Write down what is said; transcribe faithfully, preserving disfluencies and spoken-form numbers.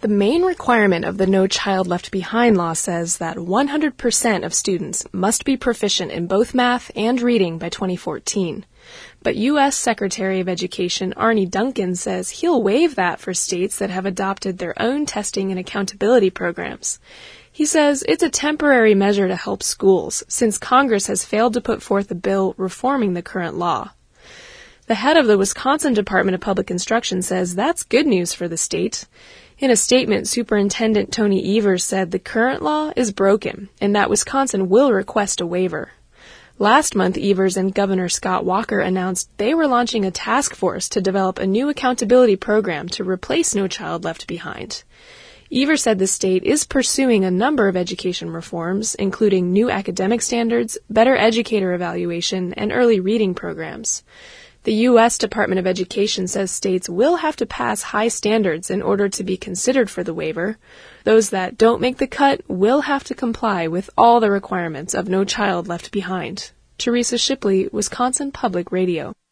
The main requirement of the No Child Left Behind law says that one hundred percent of students must be proficient in both math and reading by twenty fourteen. But U S Secretary of Education Arne Duncan says he'll waive that for states that have adopted their own testing and accountability programs. He says it's a temporary measure to help schools, since Congress has failed to put forth a bill reforming the current law. The head of the Wisconsin Department of Public Instruction says that's good news for the state. In a statement, Superintendent Tony Evers said the current law is broken and that Wisconsin will request a waiver. Last month, Evers and Governor Scott Walker announced they were launching a task force to develop a new accountability program to replace No Child Left Behind. Evers said the state is pursuing a number of education reforms, including new academic standards, better educator evaluation, and early reading programs. The U S Department of Education says states will have to pass high standards in order to be considered for the waiver. Those that don't make the cut will have to comply with all the requirements of No Child Left Behind. Teresa Shipley, Wisconsin Public Radio.